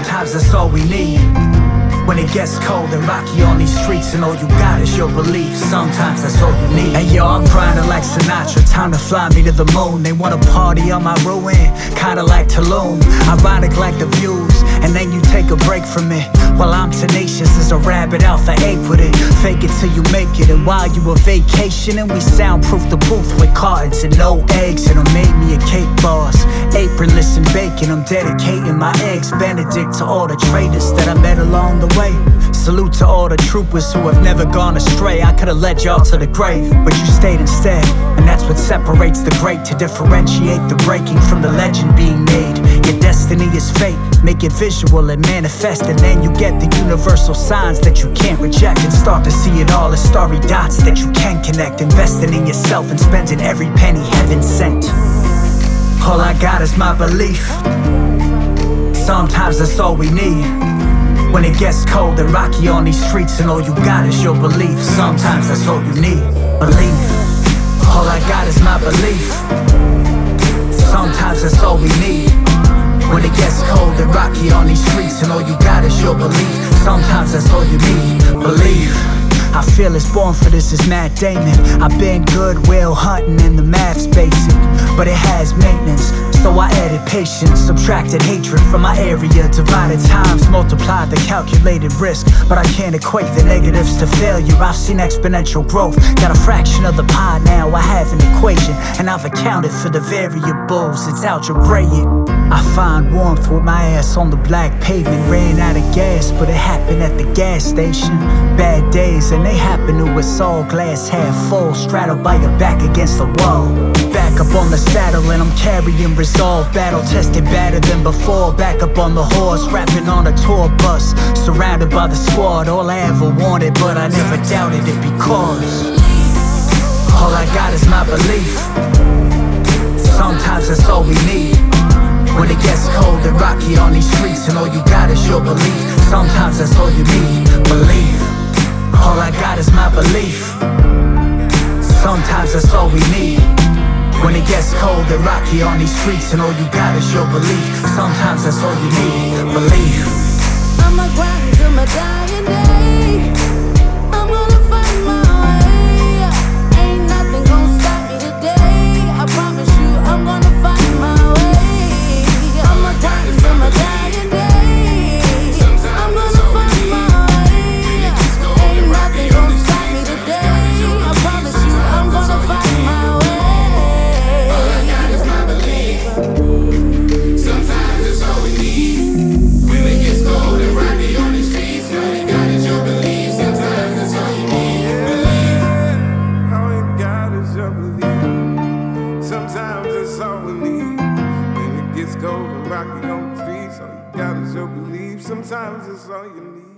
Sometimes that's all we need. When it gets cold and rocky on these streets, and all you got is your belief. Sometimes that's all you need. Hey yo, I'm grinding like Sinatra, time to fly me to the moon. They wanna party on my ruin, kinda like Tulum. Ironic like the views, and then you take a break from it. While I'm tenacious as a rabbit out for ape with it. Fake it till you make it, and while you were vacationing, we soundproof the booth with cartons and no eggs. And I made me a cake boss, apronless and bacon. I'm dedicating my eggs Benedict to all the traitors that I met along the way. Salute to all the troopers who have never gone astray. I could've led y'all to the grave, but you stayed instead. And that's what separates the great, to differentiate the breaking from the legend being made. Your destiny is fate, make it visual and manifest, and then you get the universal signs that you can't reject, and start to see it all as starry dots that you can connect. Investing in yourself and spending every penny heaven sent. All I got is my belief. Sometimes that's all we need. When it gets cold and rocky on these streets, and all you got is your belief. Sometimes that's all you need. Belief. All I got is my belief. Sometimes that's all we need. When it gets cold and rocky on these streets, and all you got is your belief. Sometimes that's all you need. Believe. I feel it's born for this is Matt Damon. I've been Goodwill hunting and the math's basic, but it has maintenance. So I added patience, subtracted hatred from my area, divided times, multiplied the calculated risk. But I can't equate the negatives to failure. I've seen exponential growth, got a fraction of the pie now. I have an equation, and I've accounted for the variables. It's algebraic. I find warmth with my ass on the black pavement. Ran out of gas, but it happened at the gas station. Bad days, and they happen to us all. Glass half full, straddled by your back against the wall. Back up on the saddle and I'm carrying resolve. Battle tested, better than before. Back up on the horse, rapping on a tour bus, surrounded by the squad. All I ever wanted, but I never doubted it, because all I got is my belief. Sometimes that's all we need. When it gets cold and rocky on these streets, and all you got is your belief. Sometimes that's all you need. Believe. All I got is my belief. Sometimes that's all we need. When it gets cold and rocky on these streets, and all you got is your belief. Sometimes that's all you need. Believe. I'ma grind till my dying day. I'm gonna find my way. Ain't nothing gonna stop me today. I promise you I'm gonna find my way. I'ma grind till my dying day. I'm gonna find my way. Ain't nothing gonna stop me today. I promise you I'm gonna find my way. Go and rocky on the streets, all you got is your belief. Sometimes it's all you need.